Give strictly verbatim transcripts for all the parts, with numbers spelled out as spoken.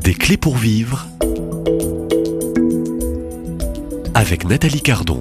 Des clés pour vivre avec Nathalie Cardon.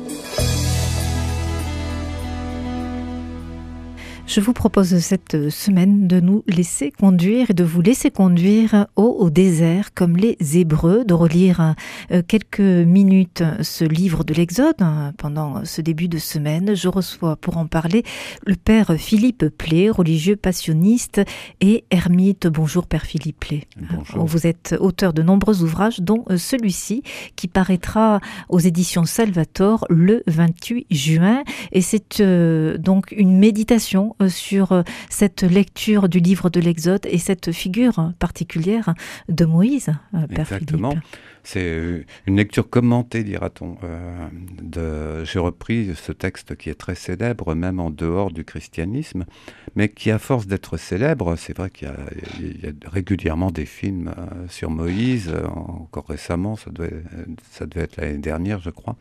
Je vous propose cette semaine de nous laisser conduire et de vous laisser conduire au, au désert comme les Hébreux, de relire euh, quelques minutes ce livre de l'Exode pendant ce début de semaine. Je reçois pour en parler le père Philippe Play, religieux passionniste et ermite. Bonjour père Philippe Play. Bonjour. Vous êtes auteur de nombreux ouvrages dont celui-ci qui paraîtra aux éditions Salvator le vingt-huit juin et c'est euh, donc une méditation sur cette lecture du livre de l'Exode et cette figure particulière de Moïse, Père Exactement. Philippe. C'est une lecture commentée, dira-t-on. Euh, de... J'ai repris ce texte qui est très célèbre, même en dehors du christianisme, mais qui, à force d'être célèbre, c'est vrai qu'il y a, il y a régulièrement des films euh, sur Moïse, euh, encore récemment, ça devait, ça devait être l'année dernière, je crois.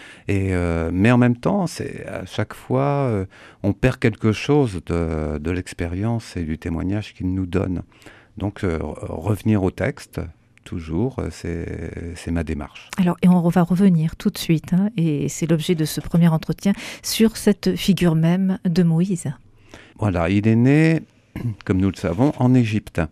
Et euh, mais en même temps, c'est, à chaque fois, euh, on perd quelque chose de, de l'expérience et du témoignage qu'il nous donne. Donc, euh, revenir au texte, toujours, c'est, c'est ma démarche. Alors, et on va revenir tout de suite, hein, et c'est l'objet de ce premier entretien, sur cette figure même de Moïse. Voilà, il est né, comme nous le savons, en Égypte.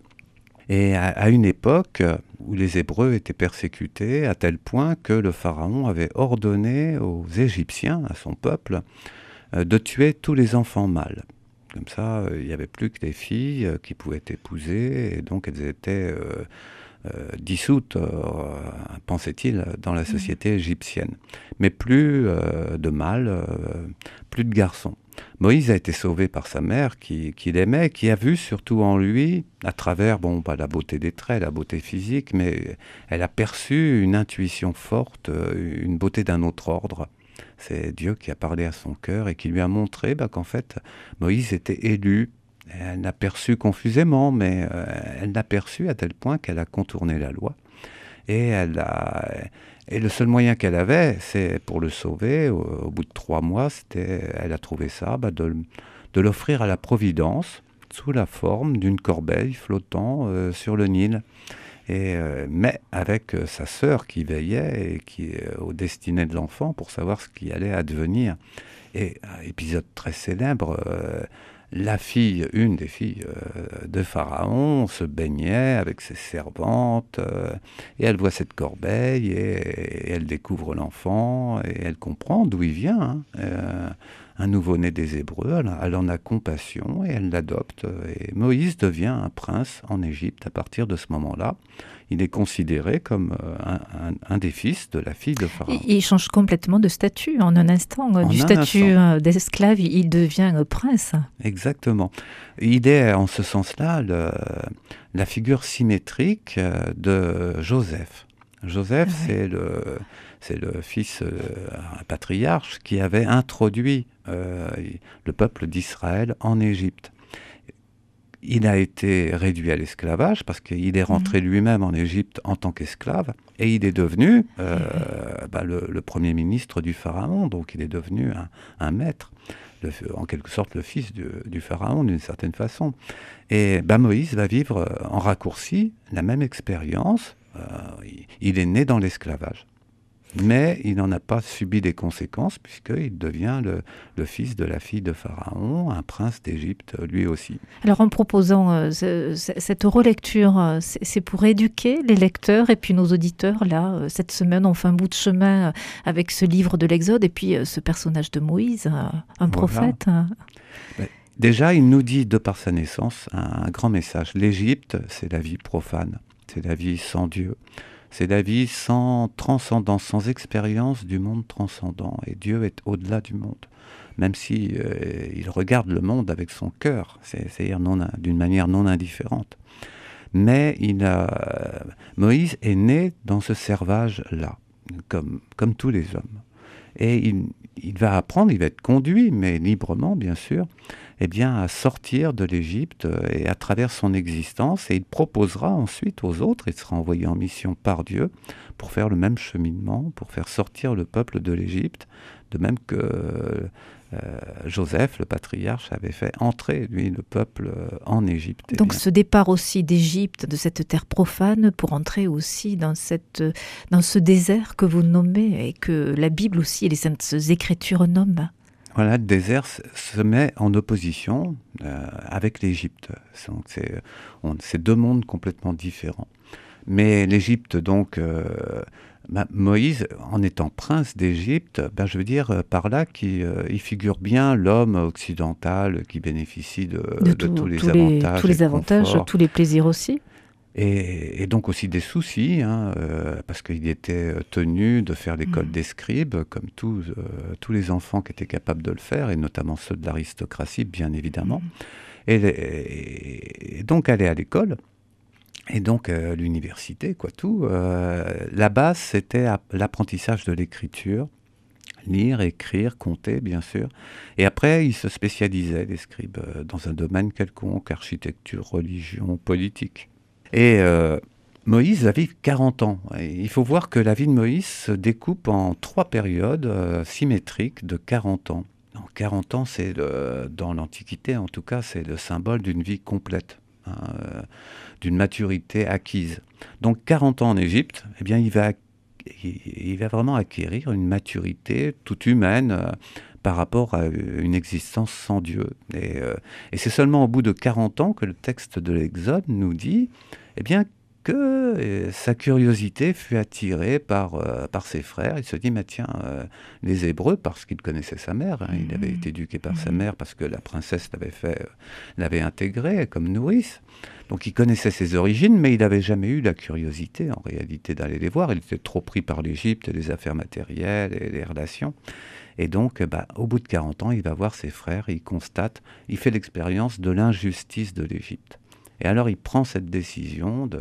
Et à, à une époque où les Hébreux étaient persécutés à tel point que le Pharaon avait ordonné aux Égyptiens, à son peuple, euh, de tuer tous les enfants mâles. Comme ça, euh, il n'y avait plus que des filles euh, qui pouvaient être épousées, et donc elles étaient euh, euh, dissoutes, euh, pensait-il, dans la société égyptienne. Mais plus euh, de mâles, euh, plus de garçons. Moïse a été sauvé par sa mère qui, qui l'aimait, qui a vu surtout en lui, à travers bon, bah, la beauté des traits, la beauté physique, mais elle a perçu une intuition forte, une beauté d'un autre ordre. C'est Dieu qui a parlé à son cœur et qui lui a montré bah, qu'en fait, Moïse était élu. Elle l'a perçu confusément, mais euh, elle l'a perçu à tel point qu'elle a contourné la loi. Et, elle a, et le seul moyen qu'elle avait, c'est pour le sauver, au, au bout de trois mois, c'était, elle a trouvé ça, bah de, de l'offrir à la Providence, sous la forme d'une corbeille flottant euh, sur le Nil. Et, euh, mais avec euh, sa sœur qui veillait et qui euh, aux destinées de l'enfant pour savoir ce qui allait advenir. Et un épisode très célèbre, euh, la fille, une des filles euh, de Pharaon, se baignait avec ses servantes euh, et elle voit cette corbeille et, et elle découvre l'enfant et elle comprend d'où il vient. Hein, euh, un nouveau-né des Hébreux, elle, elle en a compassion et elle l'adopte. Et Moïse devient un prince en Égypte à partir de ce moment-là. Il est considéré comme un, un, un des fils de la fille de Pharaon. Il change complètement de statut en un instant. En du un statut instant. d'esclave, il devient prince. Exactement. Il est en ce sens-là le, la figure symétrique de Joseph. Joseph, ah ouais. c'est, le, c'est le fils, euh, un patriarche, qui avait introduit euh, le peuple d'Israël en Égypte. Il a été réduit à l'esclavage parce qu'il est rentré mmh. lui-même en Égypte en tant qu'esclave et il est devenu euh, bah, le, le premier ministre du Pharaon, donc il est devenu un, un maître, le, en quelque sorte le fils du, du Pharaon d'une certaine façon. Et bah, Moïse va vivre en raccourci la même expérience, euh, il, il est né dans l'esclavage. Mais il n'en a pas subi des conséquences puisqu'il devient le, le fils de la fille de Pharaon, un prince d'Égypte lui aussi. Alors en proposant euh, ce, cette relecture, euh, c'est, c'est pour éduquer les lecteurs et puis nos auditeurs. Là, euh, cette semaine, on fait un bout de chemin avec ce livre de l'Exode et puis euh, ce personnage de Moïse, euh, un voilà. prophète. Hein. Ben, déjà, il nous dit de par sa naissance un, un grand message. L'Égypte, c'est la vie profane, c'est la vie sans Dieu. C'est la vie sans transcendance, sans expérience du monde transcendant. Et Dieu est au-delà du monde, même si euh, il regarde le monde avec son cœur, c'est, c'est-à-dire non, d'une manière non indifférente. Mais il a, Moïse est né dans ce servage-là, comme, comme tous les hommes. Et il, il va apprendre, il va être conduit, mais librement, bien sûr. eh bien, à sortir de l'Égypte et à travers son existence. Et il proposera ensuite aux autres, il sera envoyé en mission par Dieu pour faire le même cheminement, pour faire sortir le peuple de l'Égypte, de même que euh, Joseph, le patriarche, avait fait entrer, lui, le peuple en Égypte. Donc ce départ aussi d'Égypte, de cette terre profane, pour entrer aussi dans, cette, dans ce désert que vous nommez et que la Bible aussi et les Saintes Écritures nomment. Voilà, le désert se met en opposition euh, avec l'Égypte. Donc c'est, on, c'est deux mondes complètement différents. Mais l'Égypte, donc, euh, bah, Moïse, en étant prince d'Égypte, bah, je veux dire par là qu'il euh, il figure bien l'homme occidental qui bénéficie de, de, de tout, tous les tous avantages, les, tous les avantages, conforts. tous les plaisirs aussi. Et, et donc aussi des soucis, hein, euh, parce qu'il était tenu de faire l'école Mmh. des scribes, comme tous, euh, tous les enfants qui étaient capables de le faire, et notamment ceux de l'aristocratie, bien évidemment. Mmh. Et, et, et donc aller à l'école, et donc euh, l'université, quoi, tout. Euh, la base, c'était l'apprentissage de l'écriture, lire, écrire, compter, bien sûr. Et après, ils se spécialisaient, les scribes, dans un domaine quelconque, architecture, religion, politique. Et euh, Moïse va vivre quarante ans. Et il faut voir que la vie de Moïse se découpe en trois périodes euh, symétriques de quarante ans. En quarante ans, c'est le, dans l'Antiquité en tout cas, c'est le symbole d'une vie complète, hein, euh, d'une maturité acquise. Donc quarante ans en Égypte, eh bien, il va, il, il va vraiment acquérir une maturité toute humaine euh, par rapport à une existence sans Dieu. Et, euh, et c'est seulement au bout de quarante ans que le texte de l'Exode nous dit eh bien, que euh, sa curiosité fut attirée par, euh, par ses frères. Il se dit, mais tiens, euh, les Hébreux, parce qu'il connaissait sa mère, hein, il avait été éduqué par mmh. sa mère, parce que la princesse l'avait fait, euh, l'avait intégré comme nourrice. Donc il connaissait ses origines, mais il n'avait jamais eu la curiosité, en réalité, d'aller les voir. Il était trop pris par l'Égypte et les affaires matérielles et les relations. Et donc, bah, au bout de quarante ans, il va voir ses frères, et il constate, il fait l'expérience de l'injustice de l'Égypte. Et alors, il prend cette décision de,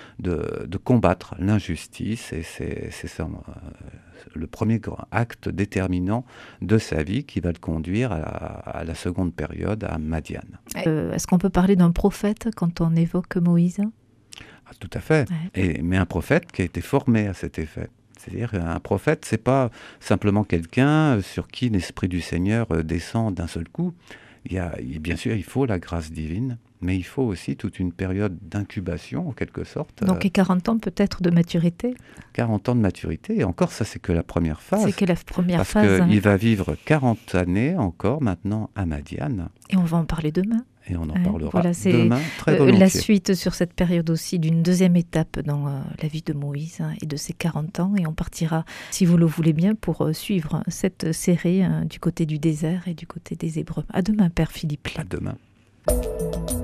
de, de combattre l'injustice, et c'est, c'est ça, euh, le premier grand acte déterminant de sa vie qui va le conduire à la, à la seconde période, à Madian. Euh, est-ce qu'on peut parler d'un prophète quand on évoque Moïse ? Ah, tout à fait, ouais. et, mais un prophète qui a été formé à cet effet. C'est-à-dire qu'un prophète, c'est pas simplement quelqu'un sur qui l'Esprit du Seigneur descend d'un seul coup. Il y a, bien sûr, il faut la grâce divine, mais il faut aussi toute une période d'incubation, en quelque sorte. Donc, et quarante ans peut-être de maturité ? quarante ans de maturité, et encore, ça, c'est que la première phase. C'est que la première parce phase. Parce qu'il hein. va vivre quarante années encore, maintenant, à Madian. Et on va en parler demain. Et on en ouais, parlera voilà, c'est demain très euh, volontiers. La suite sur cette période aussi d'une deuxième étape dans euh, la vie de Moïse hein, et de ses quarante ans. Et on partira, si vous le voulez bien, pour euh, suivre cette série hein, du côté du désert et du côté des Hébreux. À demain, Père Philippe. À demain.